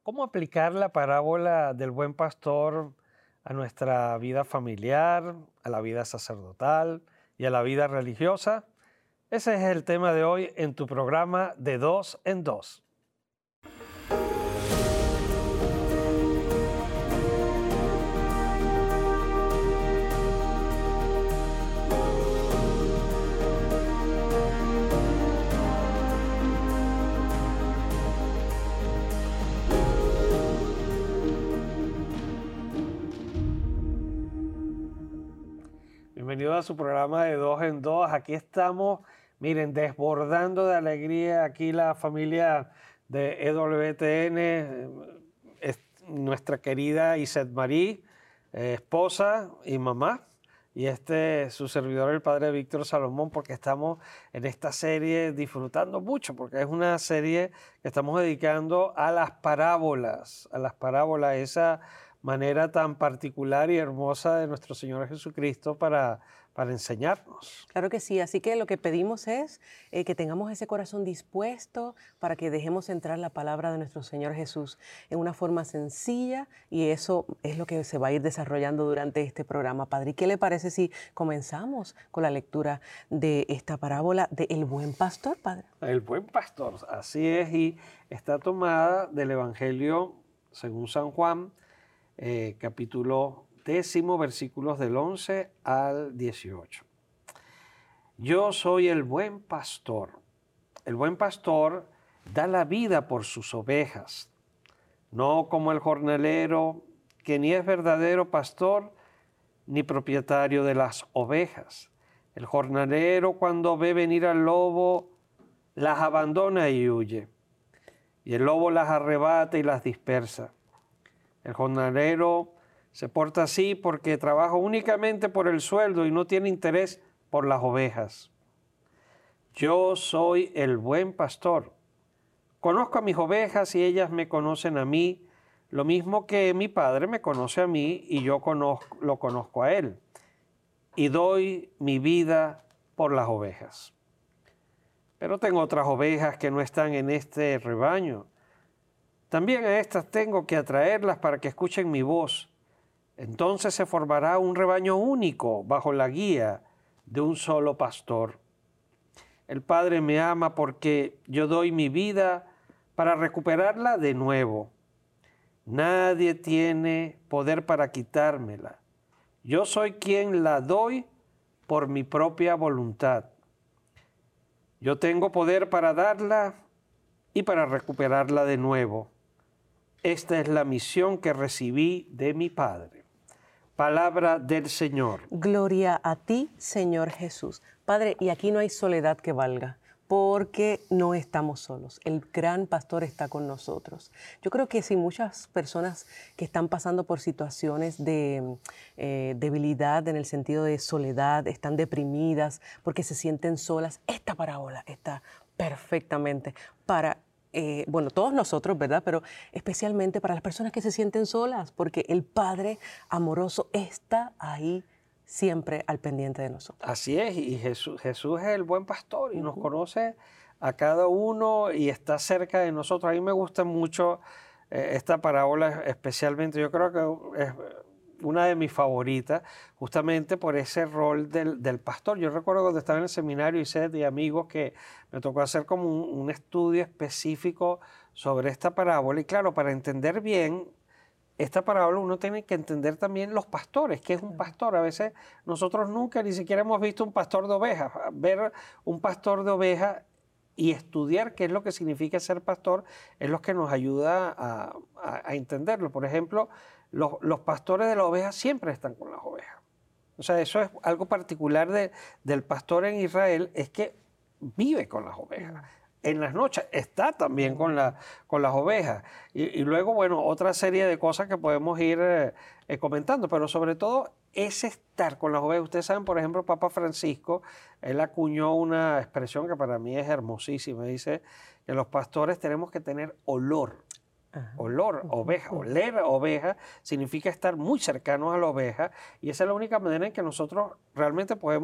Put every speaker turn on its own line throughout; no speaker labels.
¿Cómo aplicar la parábola del buen pastor a nuestra vida familiar, a la vida sacerdotal y a la vida religiosa? Ese es el tema de hoy en tu programa De Dos en Dos. Bienvenido a su programa de Dos en Dos. Aquí estamos, miren, desbordando de alegría. Aquí la familia de EWTN, nuestra querida Iset Marí, esposa y mamá. Y su servidor, el padre Víctor Salomón, porque estamos en esta serie disfrutando mucho, porque es una serie que estamos dedicando a las parábolas, esa manera tan particular y hermosa de nuestro Señor Jesucristo para enseñarnos.
Claro que sí, así que lo que pedimos es que tengamos ese corazón dispuesto para que dejemos entrar la palabra de nuestro Señor Jesús en una forma sencilla, y eso es lo que se va a ir desarrollando durante este programa, Padre. ¿Y qué le parece si comenzamos con la lectura de esta parábola de El Buen Pastor, Padre?
El Buen Pastor, así es, y está tomada del Evangelio según San Juan, capítulo 10, versículos del 11 al 18. Yo soy el buen pastor. El buen pastor da la vida por sus ovejas, no como el jornalero, que ni es verdadero pastor ni propietario de las ovejas. El jornalero, cuando ve venir al lobo, las abandona y huye, y el lobo las arrebata y las dispersa. El jornalero se porta así porque trabaja únicamente por el sueldo y no tiene interés por las ovejas. Yo soy el buen pastor. Conozco a mis ovejas y ellas me conocen a mí, lo mismo que mi Padre me conoce a mí y yo lo conozco a Él. Y doy mi vida por las ovejas. Pero tengo otras ovejas que no están en este rebaño. También a estas tengo que atraerlas para que escuchen mi voz. Entonces se formará un rebaño único bajo la guía de un solo pastor. El Padre me ama porque yo doy mi vida para recuperarla de nuevo. Nadie tiene poder para quitármela. Yo soy quien la doy por mi propia voluntad. Yo tengo poder para darla y para recuperarla de nuevo. Esta es la misión que recibí de mi Padre. Palabra del Señor.
Gloria a ti, Señor Jesús. Padre, y aquí no hay soledad que valga, porque no estamos solos. El gran pastor está con nosotros. Yo creo que si muchas personas que están pasando por situaciones de debilidad, en el sentido de soledad, están deprimidas porque se sienten solas, esta parábola está perfectamente para todos nosotros, ¿verdad? Pero especialmente para las personas que se sienten solas, porque el Padre amoroso está ahí siempre al pendiente de nosotros.
Así es, y Jesús es el buen pastor y nos conoce a cada uno y está cerca de nosotros. A mí me gusta mucho esta parábola, especialmente, yo creo que es una de mis favoritas, justamente por ese rol del pastor. Yo recuerdo cuando estaba en el seminario y sé de amigos que me tocó hacer como un estudio específico sobre esta parábola. Y claro, para entender bien esta parábola uno tiene que entender también los pastores, qué es un pastor. A veces nosotros nunca ni siquiera hemos visto un pastor de ovejas. Ver un pastor de ovejas y estudiar qué es lo que significa ser pastor es lo que nos ayuda a entenderlo. Por ejemplo, los pastores de las ovejas siempre están con las ovejas. O sea, eso es algo particular del pastor en Israel, es que vive con las ovejas. En las noches está también con las ovejas. Y luego, bueno, otra serie de cosas que podemos ir comentando, pero sobre todo es estar con las ovejas. Ustedes saben, por ejemplo, Papa Francisco, él acuñó una expresión que para mí es hermosísima. Dice que los pastores tenemos que tener olor. Olor, oveja, oler oveja significa estar muy cercanos a la oveja, y esa es la única manera en que nosotros realmente podemos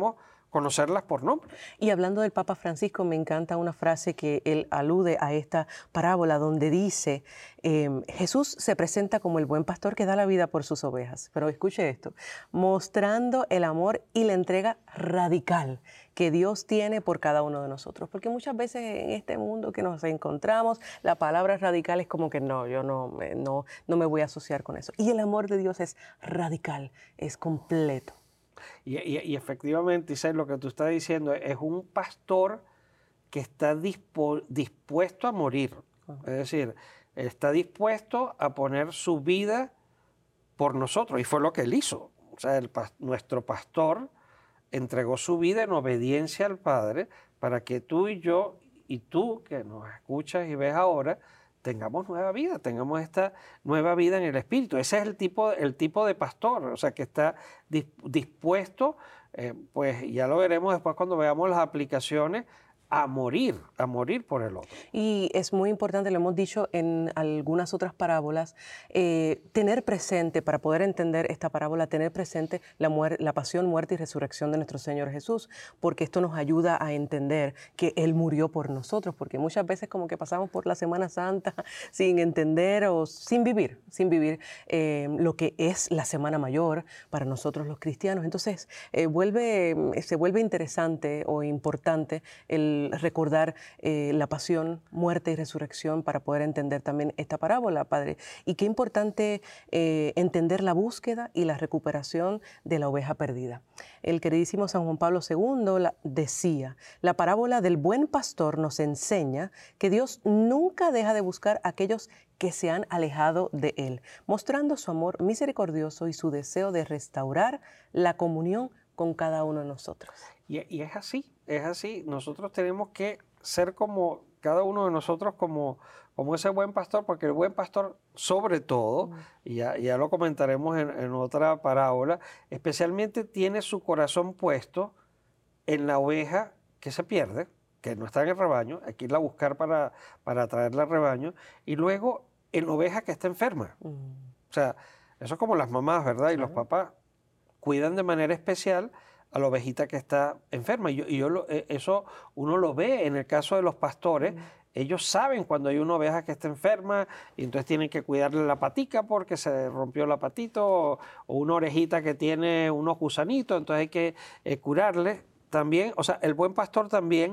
conocerlas por nombre.
Y hablando del Papa Francisco, me encanta una frase que él alude a esta parábola donde dice, Jesús se presenta como el buen pastor que da la vida por sus ovejas. Pero escuche esto, mostrando el amor y la entrega radical que Dios tiene por cada uno de nosotros. Porque muchas veces en este mundo que nos encontramos, la palabra radical es como que no, yo no me voy a asociar con eso. Y el amor de Dios es radical, es completo.
Y efectivamente, Isabel, lo que tú estás diciendo es un pastor que está dispuesto a morir. Es decir, está dispuesto a poner su vida por nosotros. Y fue lo que él hizo. O sea, nuestro pastor entregó su vida en obediencia al Padre para que tú y yo, y tú que nos escuchas y ves ahora, tengamos nueva vida, tengamos esta nueva vida en el Espíritu. Ese es el tipo de pastor, o sea, que está dispuesto, pues ya lo veremos después cuando veamos las aplicaciones, a morir por el otro.
Y es muy importante, lo hemos dicho en algunas otras parábolas, tener presente, para poder entender esta parábola, tener presente la pasión, muerte y resurrección de nuestro Señor Jesús, porque esto nos ayuda a entender que Él murió por nosotros, porque muchas veces como que pasamos por la Semana Santa sin entender o sin vivir lo que es la Semana Mayor para nosotros los cristianos. Entonces, se vuelve interesante o importante el recordar la pasión, muerte y resurrección para poder entender también esta parábola, Padre. Y qué importante entender la búsqueda y la recuperación de la oveja perdida. El queridísimo San Juan Pablo II decía, la parábola del buen pastor nos enseña que Dios nunca deja de buscar a aquellos que se han alejado de Él, mostrando su amor misericordioso y su deseo de restaurar la comunión con cada uno de nosotros.
Y es así. Nosotros tenemos que ser como cada uno de nosotros, como ese buen pastor, porque el buen pastor, sobre todo, y ya lo comentaremos en otra parábola, especialmente tiene su corazón puesto en la oveja que se pierde, que no está en el rebaño, hay que irla a buscar para traerla al rebaño, y luego en la oveja que está enferma. O sea, eso es como las mamás, ¿verdad? Y los papás cuidan de manera especial a la ovejita que está enferma. Eso uno lo ve en el caso de los pastores. Ellos saben cuando hay una oveja que está enferma y entonces tienen que cuidarle la patica porque se rompió la patita o una orejita que tiene unos gusanitos, entonces hay que curarle también. O sea, el buen pastor también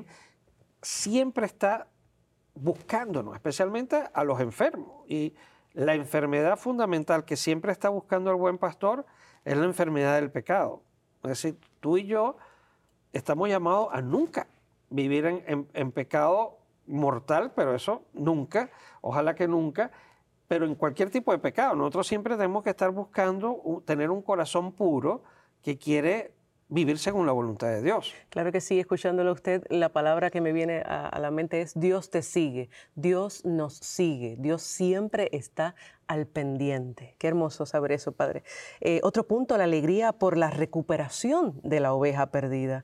siempre está buscándonos, especialmente a los enfermos. Y la enfermedad fundamental que siempre está buscando el buen pastor es la enfermedad del pecado. Es decir, tú y yo estamos llamados a nunca vivir en pecado mortal, pero eso nunca, ojalá que nunca, pero en cualquier tipo de pecado. Nosotros siempre tenemos que estar buscando tener un corazón puro que quiere vivir según la voluntad de Dios.
Claro que sí, escuchándolo a usted, la palabra que me viene a la mente es Dios te sigue, Dios nos sigue, Dios siempre está al pendiente. Qué hermoso saber eso, Padre. Otro punto, la alegría por la recuperación de la oveja perdida.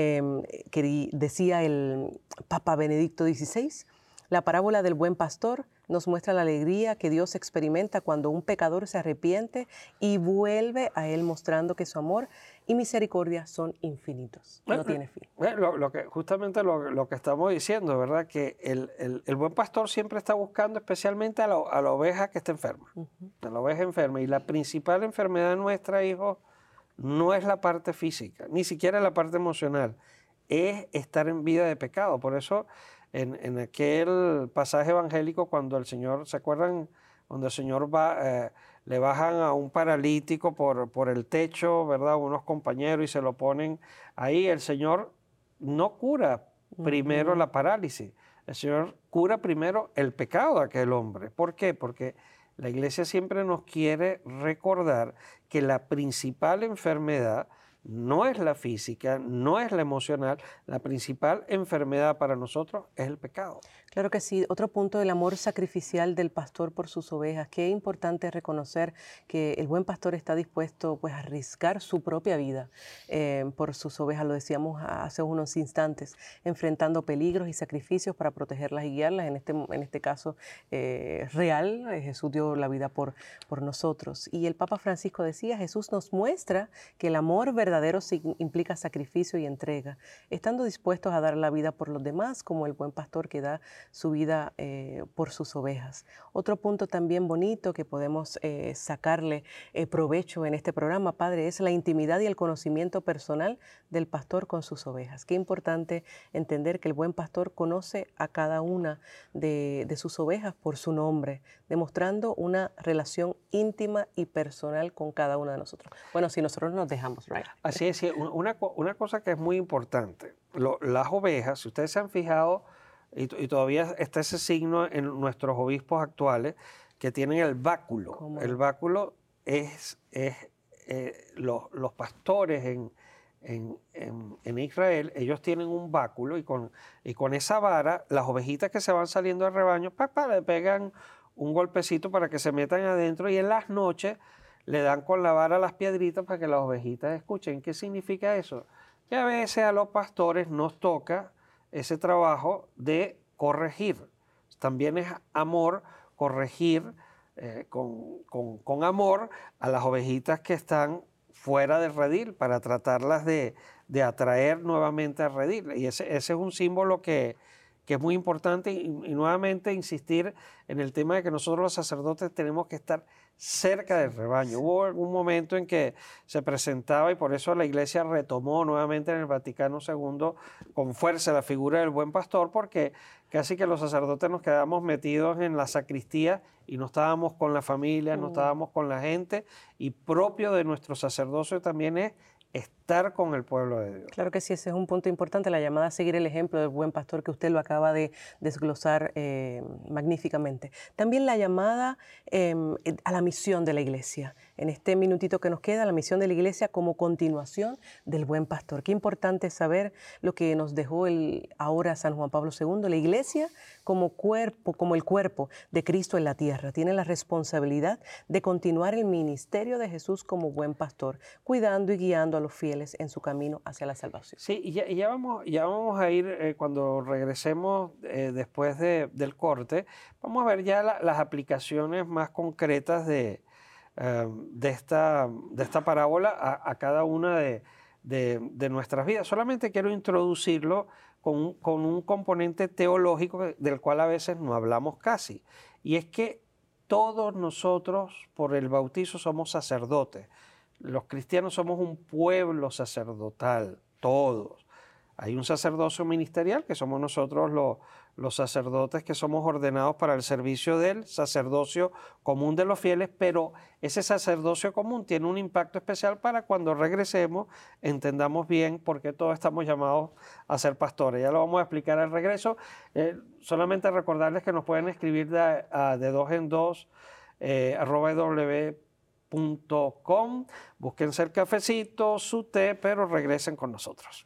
Que decía el Papa Benedicto XVI, la parábola del buen pastor nos muestra la alegría que Dios experimenta cuando un pecador se arrepiente y vuelve a Él, mostrando que su amor y misericordia son infinitos. No tiene fin.
Justamente lo que estamos diciendo, ¿verdad? Que el buen pastor siempre está buscando especialmente a la oveja que está enferma, a la oveja enferma. Y la principal enfermedad nuestra, hijo, no es la parte física, ni siquiera la parte emocional, es estar en vida de pecado. Por eso, en aquel pasaje evangélico, cuando el Señor, ¿se acuerdan? Cuando el Señor le bajan a un paralítico por el techo, ¿verdad? Unos compañeros y se lo ponen ahí. El Señor no cura primero la parálisis. El Señor cura primero el pecado de aquel hombre. ¿Por qué? Porque la Iglesia siempre nos quiere recordar que la principal enfermedad no es la física, no es la emocional, la principal enfermedad para nosotros es el pecado.
Claro que sí. Otro punto, el amor sacrificial del pastor por sus ovejas. Qué importante reconocer que el buen pastor está dispuesto pues, a arriesgar su propia vida por sus ovejas. Lo decíamos hace unos instantes, enfrentando peligros y sacrificios para protegerlas y guiarlas. En este caso real, Jesús dio la vida por nosotros. Y el Papa Francisco decía, Jesús nos muestra que el amor verdadero implica sacrificio y entrega, estando dispuestos a dar la vida por los demás, como el buen pastor que da su vida por sus ovejas. Otro punto también bonito que podemos sacarle provecho en este programa, Padre, es la intimidad y el conocimiento personal del pastor con sus ovejas. Qué importante entender que el buen pastor conoce a cada una de sus ovejas por su nombre, demostrando una relación íntima y personal con cada una de nosotros. Bueno, si nosotros nos dejamos, right?
Así es, sí, una cosa que es muy importante, las ovejas, si ustedes se han fijado, y todavía está ese signo en nuestros obispos actuales, que tienen el báculo.
¿Cómo?
El báculo es los pastores en Israel, ellos tienen un báculo y con esa vara, las ovejitas que se van saliendo del rebaño, le pegan un golpecito para que se metan adentro y en las noches le dan con la vara las piedritas para que las ovejitas escuchen. ¿Qué significa eso? Que a veces a los pastores nos toca ese trabajo de corregir. También es amor corregir con amor a las ovejitas que están fuera del redil para tratarlas de atraer nuevamente al redil. Y ese es un símbolo que es muy importante y nuevamente insistir en el tema de que nosotros los sacerdotes tenemos que estar cerca del rebaño. Hubo algún momento en que se presentaba y por eso la Iglesia retomó nuevamente en el Vaticano II con fuerza la figura del buen pastor, porque casi que los sacerdotes nos quedábamos metidos en la sacristía y no estábamos con la familia, no estábamos con la gente, y propio de nuestro sacerdocio también es estar con el pueblo de Dios.
Claro que sí, ese es un punto importante, la llamada a seguir el ejemplo del buen pastor que usted lo acaba de desglosar magníficamente. También la llamada a la misión de la Iglesia. En este minutito que nos queda, la misión de la Iglesia como continuación del buen pastor. Qué importante saber lo que nos dejó ahora San Juan Pablo II. La Iglesia como cuerpo, como el cuerpo de Cristo en la tierra, tiene la responsabilidad de continuar el ministerio de Jesús como buen pastor, cuidando y guiando a los fieles en su camino hacia la salvación.
Sí, y ya vamos a ir, cuando regresemos después del corte, vamos a ver ya las aplicaciones más concretas de esta parábola a cada una de nuestras vidas. Solamente quiero introducirlo con un componente teológico del cual a veces no hablamos casi, y es que todos nosotros por el bautizo somos sacerdotes. Los cristianos somos un pueblo sacerdotal, todos. Hay un sacerdocio ministerial, que somos nosotros los sacerdotes que somos ordenados para el servicio del sacerdocio común de los fieles, pero ese sacerdocio común tiene un impacto especial para cuando regresemos, entendamos bien por qué todos estamos llamados a ser pastores. Ya lo vamos a explicar al regreso. Solamente recordarles que nos pueden escribir de dos en dos, @w.com. Búsquense el cafecito, su té, pero regresen con nosotros.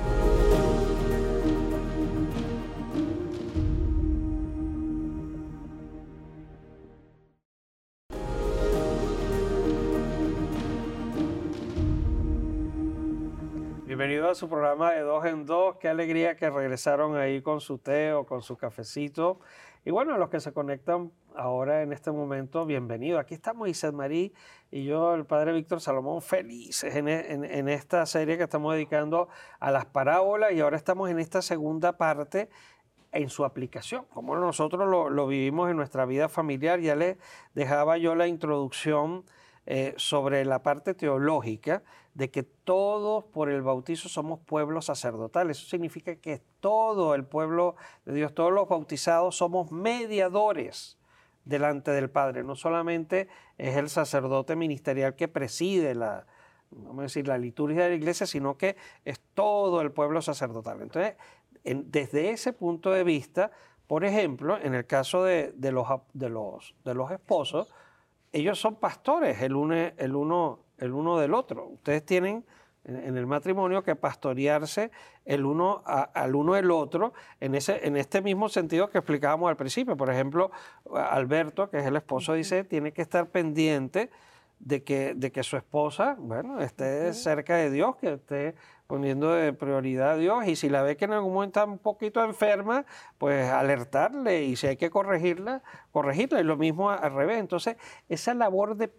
Bienvenido a su programa de dos en dos. Qué alegría que regresaron ahí con su té o con su cafecito. Y bueno, a los que se conectan ahora en este momento, bienvenido. Aquí estamos Isaac Marí y yo, el padre Víctor Salomón, felices en esta serie que estamos dedicando a las parábolas, y ahora estamos en esta segunda parte en su aplicación, como nosotros lo vivimos en nuestra vida familiar. Ya les dejaba yo la introducción sobre la parte teológica de que todos por el bautizo somos pueblo sacerdotal. Eso significa que todo el pueblo de Dios, todos los bautizados somos mediadores delante del Padre. No solamente es el sacerdote ministerial que preside vamos a decir, la liturgia de la iglesia, sino que es todo el pueblo sacerdotal. Entonces, desde ese punto de vista, por ejemplo, en el caso de los esposos, ellos son pastores el uno del otro. Ustedes tienen en el matrimonio que pastorearse el uno al uno el otro en este mismo sentido que explicábamos al principio. Por ejemplo, Alberto, que es el esposo, dice, tiene que estar pendiente de que su esposa, bueno, esté cerca de Dios, que esté poniendo de prioridad a Dios, y si la ve que en algún momento está un poquito enferma, pues alertarle, y si hay que corregirla, y lo mismo al revés. Entonces, esa labor de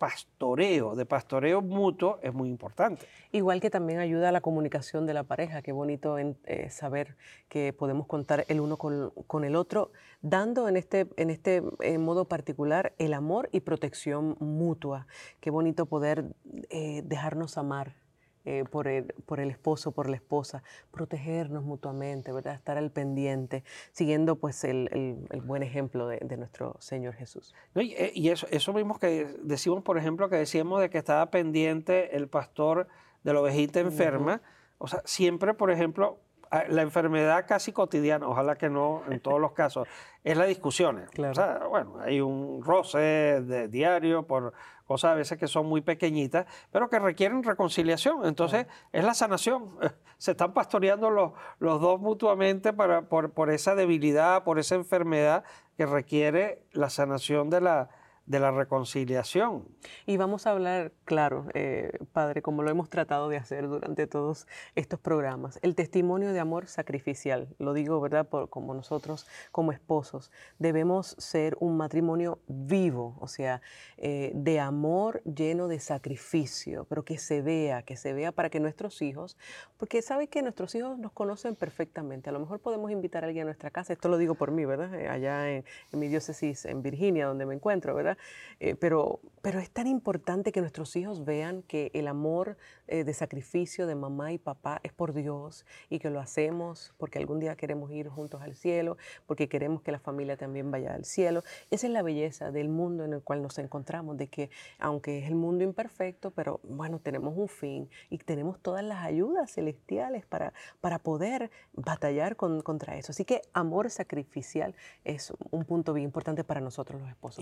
pastoreo mutuo es muy importante.
Igual que también ayuda a la comunicación de la pareja. Qué bonito saber que podemos contar el uno con el otro, dando en este modo particular el amor y protección mutua. Qué bonito poder dejarnos amar por el esposo, por la esposa, protegernos mutuamente, ¿verdad? Estar al pendiente, siguiendo pues el buen ejemplo de nuestro Señor Jesús.
¿No? Y eso mismo que decimos, por ejemplo, que decíamos de que estaba pendiente el pastor de la ovejita enferma, o sea, siempre, por ejemplo, la enfermedad casi cotidiana, ojalá que no en todos los casos, es las discusiones.
Claro.
O sea, bueno, hay un roce de diario por cosas a veces que son muy pequeñitas, pero que requieren reconciliación. Entonces, es la sanación. Se están pastoreando los dos mutuamente por esa debilidad, por esa enfermedad que requiere la sanación de la reconciliación.
Y vamos a hablar, claro, Padre, como lo hemos tratado de hacer durante todos estos programas, el testimonio de amor sacrificial. Lo digo, ¿verdad? Como nosotros, como esposos, debemos ser un matrimonio vivo, o sea, de amor lleno de sacrificio, pero que se vea para que nuestros hijos, porque sabe que nuestros hijos nos conocen perfectamente. A lo mejor podemos invitar a alguien a nuestra casa, esto lo digo por mí, ¿verdad? Allá en mi diócesis en Virginia, donde me encuentro, ¿verdad? Pero es tan importante que nuestros hijos vean que el amor de sacrificio de mamá y papá es por Dios y que lo hacemos porque algún día queremos ir juntos al cielo, porque queremos que la familia también vaya al cielo. Esa es la belleza del mundo en el cual nos encontramos, de que aunque es el mundo imperfecto, pero bueno, tenemos un fin y tenemos todas las ayudas celestiales para poder batallar contra eso. Así que amor sacrificial es un punto bien importante para nosotros los esposos.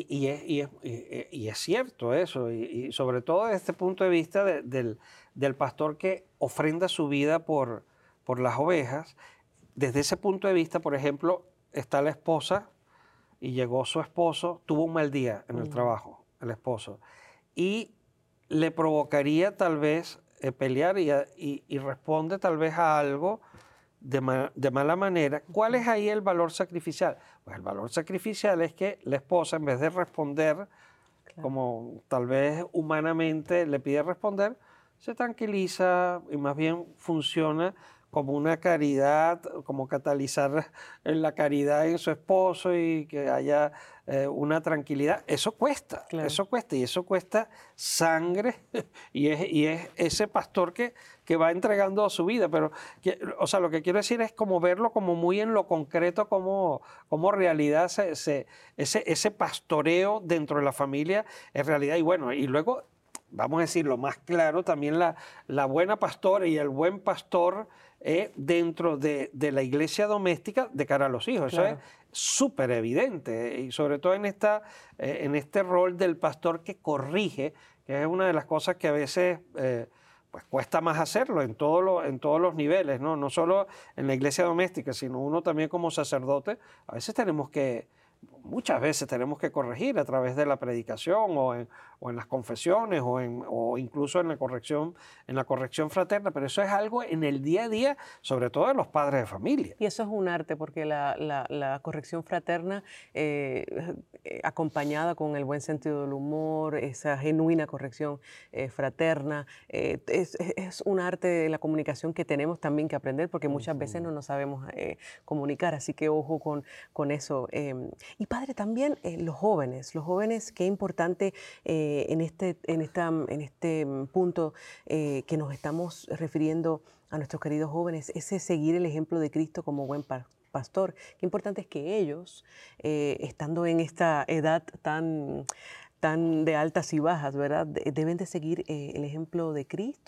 Y es cierto eso, y sobre todo desde este punto de vista del pastor que ofrenda su vida por las ovejas. Desde ese punto de vista, por ejemplo, está la esposa y llegó su esposo, tuvo un mal día en el trabajo, el esposo, y le provocaría tal vez pelear y responde tal vez a algo de mala manera. ¿Cuál es ahí el valor sacrificial? Pues el valor sacrificial es que la esposa, en vez de responder como tal vez humanamente le pide responder, se tranquiliza y más bien funciona como una caridad, como catalizar la caridad en su esposo y que haya una tranquilidad. Eso cuesta, eso cuesta, y eso cuesta sangre, y es ese pastor que va entregando su vida. Pero, o sea, lo que quiero decir es como verlo como muy en lo concreto, como realidad ese pastoreo dentro de la familia es realidad. Y bueno, y luego, vamos a decir lo más claro, también la buena pastora y el buen pastor dentro de la iglesia doméstica de cara a los hijos. Claro. Eso es súper evidente, y sobre todo en este rol del pastor que corrige, que es una de las cosas que a veces pues cuesta más hacerlo en todos los niveles, ¿no? No solo en la iglesia doméstica, sino uno también como sacerdote. A veces muchas veces tenemos que corregir a través de la predicación o en las confesiones o incluso en la corrección fraterna, pero eso es algo en el día a día, sobre todo de los padres de familia.
Y eso es un arte, porque la corrección fraterna, acompañada con el buen sentido del humor, esa genuina corrección fraterna, es un arte de la comunicación que tenemos también que aprender, porque muchas veces no nos sabemos comunicar, así que ojo con eso. Y padre, también los jóvenes, qué importante en este punto que nos estamos refiriendo a nuestros queridos jóvenes, ese seguir el ejemplo de Cristo como buen pastor. Qué importante es que ellos, estando en esta edad tan de altas y bajas, ¿verdad? Deben de seguir el ejemplo de Cristo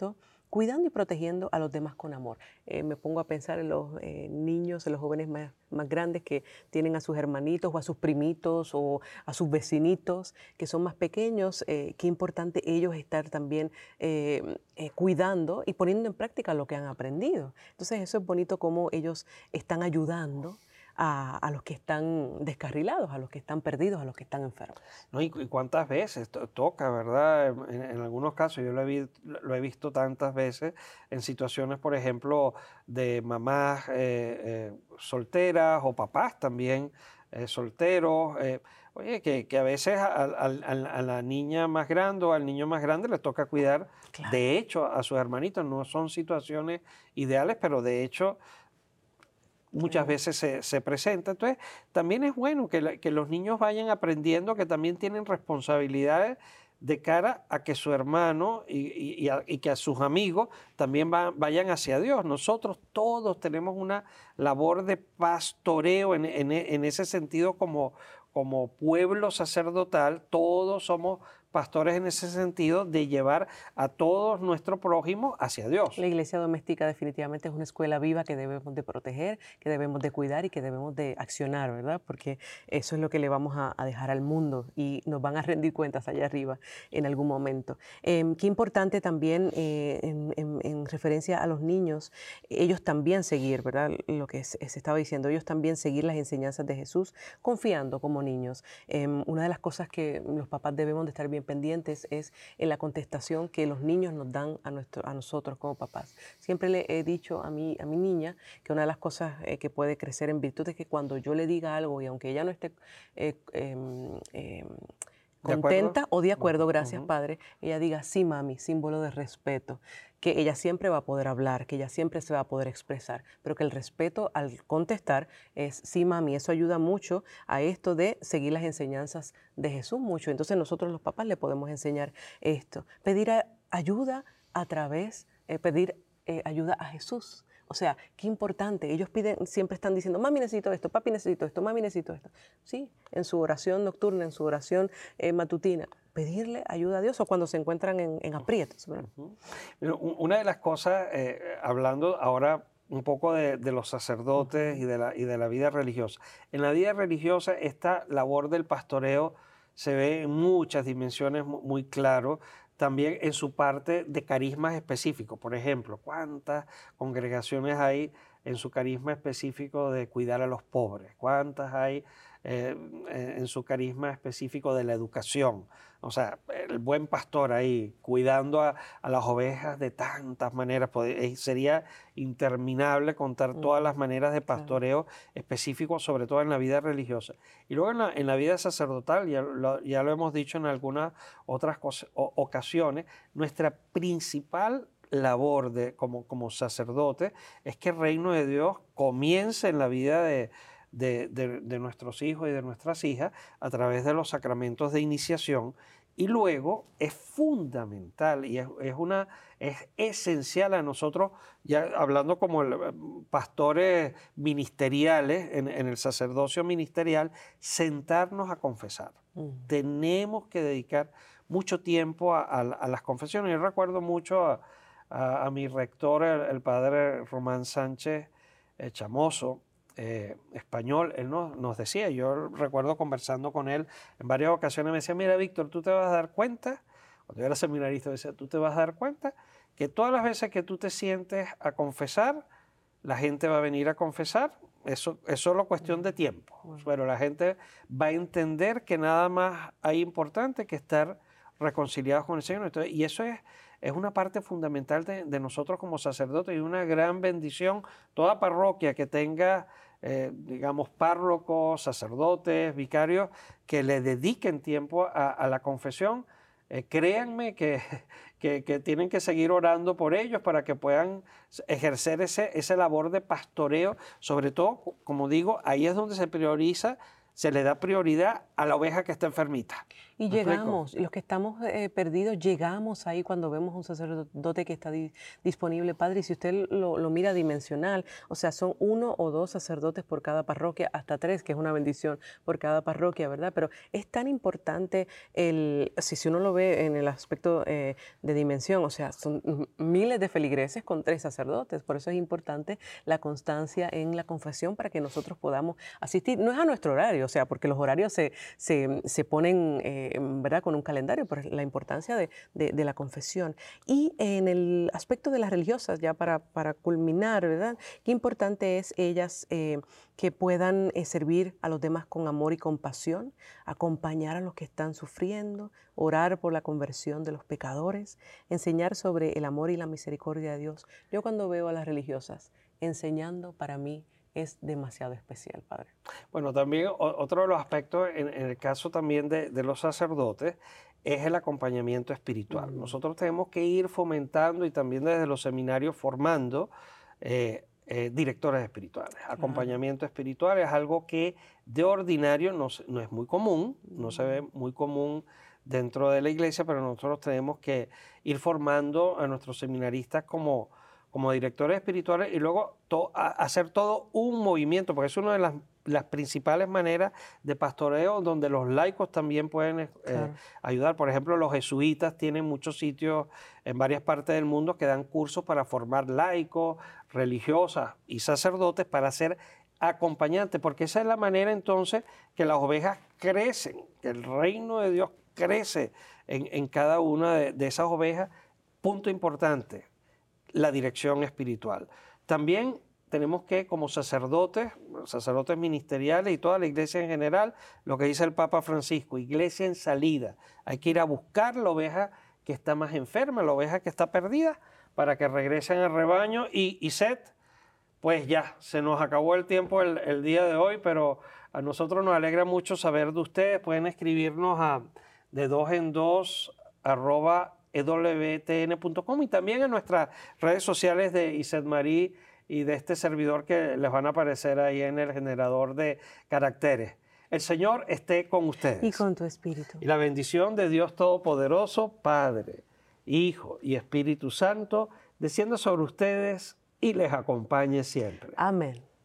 cuidando y protegiendo a los demás con amor. Me pongo a pensar en los niños, en los jóvenes más grandes que tienen a sus hermanitos o a sus primitos o a sus vecinitos que son más pequeños. Qué importante ellos estar también cuidando y poniendo en práctica lo que han aprendido. Entonces eso es bonito cómo ellos están ayudando a los que están descarrilados, a los que están perdidos, a los que están enfermos.
¿No? Y cuántas veces toca, ¿verdad? En algunos casos, yo lo he visto tantas veces en situaciones, por ejemplo, de mamás solteras o papás también solteros. Oye, que a veces a la niña más grande o al niño más grande les toca cuidar,
Claro.
de hecho, a sus hermanitos. No son situaciones ideales, pero de hecho muchas veces se presenta. Entonces, también es bueno que los niños vayan aprendiendo que también tienen responsabilidades de cara a que su hermano y que a sus amigos también vayan hacia Dios. Nosotros todos tenemos una labor de pastoreo en ese sentido como pueblo sacerdotal. Todos somos pastores en ese sentido de llevar a todos nuestro prójimo hacia Dios.
La iglesia doméstica definitivamente es una escuela viva que debemos de proteger, que debemos de cuidar y que debemos de accionar, ¿verdad? Porque eso es lo que le vamos a dejar al mundo y nos van a rendir cuentas allá arriba en algún momento. Qué importante también en referencia a los niños, ellos también seguir, ¿verdad? Lo que se estaba diciendo, ellos también seguir las enseñanzas de Jesús confiando como niños. Una de las cosas que los papás debemos de estar bien pendientes es en la contestación que los niños nos dan a nosotros como papás. Siempre le he dicho a mi niña que una de las cosas que puede crecer en virtud es que cuando yo le diga algo y aunque ella no esté contenta o de acuerdo, gracias padre, ella diga sí mami, símbolo de respeto, que ella siempre va a poder hablar, que ella siempre se va a poder expresar, pero que el respeto al contestar es sí mami. Eso ayuda mucho a esto de seguir las enseñanzas de Jesús mucho. Entonces nosotros los papás le podemos enseñar esto, pedir ayuda a través, pedir ayuda a Jesús. O sea, qué importante. Ellos piden, siempre están diciendo, mami necesito esto, papi necesito esto, mami necesito esto. Sí, en su oración nocturna, en su oración matutina, pedirle ayuda a Dios o cuando se encuentran en aprietos.
Una de las cosas, hablando ahora un poco de los sacerdotes y de la vida religiosa. En la vida religiosa esta labor del pastoreo se ve en muchas dimensiones muy claro. También en su parte de carismas específicos. Por ejemplo, ¿cuántas congregaciones hay en su carisma específico de cuidar a los pobres? ¿Cuántas hay en su carisma específico de la educación? O sea, el buen pastor ahí cuidando a las ovejas de tantas maneras. Sería interminable contar todas las maneras de pastoreo específico, sobre todo en la vida religiosa. Y luego en la vida sacerdotal, ya lo hemos dicho en algunas otras ocasiones, nuestra principal labor como sacerdote es que el reino de Dios comience en la vida de nuestros hijos y de nuestras hijas a través de los sacramentos de iniciación, y luego es fundamental y es esencial a nosotros, ya hablando como pastores ministeriales, en el sacerdocio ministerial, sentarnos a confesar. Tenemos que dedicar mucho tiempo a las confesiones. Yo recuerdo mucho a mi rector, el padre Román Sánchez Chamoso, español. Él nos decía, yo recuerdo conversando con él en varias ocasiones, me decía, mira Víctor, tú te vas a dar cuenta, cuando yo era seminarista, decía, tú te vas a dar cuenta que todas las veces que tú te sientes a confesar, la gente va a venir a confesar. Eso es solo cuestión de tiempo, pero la gente va a entender que nada más hay importante que estar reconciliados con el Señor. Entonces, y eso es una parte fundamental de nosotros como sacerdotes y una gran bendición. Toda parroquia que tenga, digamos, párrocos, sacerdotes, vicarios, que le dediquen tiempo a la confesión, créanme que tienen que seguir orando por ellos para que puedan ejercer ese labor de pastoreo. Sobre todo, como digo, ahí es donde se le da prioridad a la oveja que está enfermita.
Y
¿Me explico?
llegamos, los que estamos perdidos, llegamos ahí cuando vemos un sacerdote que está disponible, Padre. Y si usted lo mira dimensional, o sea, son 1 o 2 sacerdotes por cada parroquia, hasta 3, que es una bendición por cada parroquia, ¿verdad? Pero es tan importante, si uno lo ve en el aspecto de dimensión, o sea, son miles de feligreses con 3 sacerdotes. Por eso es importante la constancia en la confesión para que nosotros podamos asistir. No es a nuestro horario, o sea, porque los horarios se ponen, ¿verdad?, con un calendario, pero la importancia de la confesión. Y en el aspecto de las religiosas, ya para culminar, ¿verdad?, qué importante es ellas que puedan servir a los demás con amor y compasión, acompañar a los que están sufriendo, orar por la conversión de los pecadores, enseñar sobre el amor y la misericordia de Dios. Yo cuando veo a las religiosas enseñando, para mí es demasiado especial, Padre.
Bueno, también otro de los aspectos en el caso también de los sacerdotes es el acompañamiento espiritual. Nosotros tenemos que ir fomentando y también desde los seminarios formando directores espirituales. Acompañamiento espiritual es algo que de ordinario no es muy común, no se ve muy común dentro de la iglesia, pero nosotros tenemos que ir formando a nuestros seminaristas como directores espirituales y luego hacer todo un movimiento, porque es una de las principales maneras de pastoreo donde los laicos también pueden ayudar. Por ejemplo, los jesuitas tienen muchos sitios en varias partes del mundo que dan cursos para formar laicos, religiosas y sacerdotes para ser acompañantes, porque esa es la manera entonces que las ovejas crecen, que el reino de Dios crece en cada una de esas ovejas. Punto importante, la dirección espiritual. También tenemos que, como sacerdotes ministeriales y toda la iglesia en general, lo que dice el Papa Francisco, iglesia en salida. Hay que ir a buscar la oveja que está más enferma, la oveja que está perdida, para que regresen al rebaño. Y Seth, pues ya, se nos acabó el tiempo el día de hoy, pero a nosotros nos alegra mucho saber de ustedes. Pueden escribirnos a de2en2@ewtn.com y también en nuestras redes sociales de Iset Marí y de este servidor que les van a aparecer ahí en el generador de caracteres. El Señor esté con ustedes.
Y con tu espíritu.
Y la bendición de Dios Todopoderoso, Padre, Hijo y Espíritu Santo, descienda sobre ustedes y les acompañe siempre.
Amén.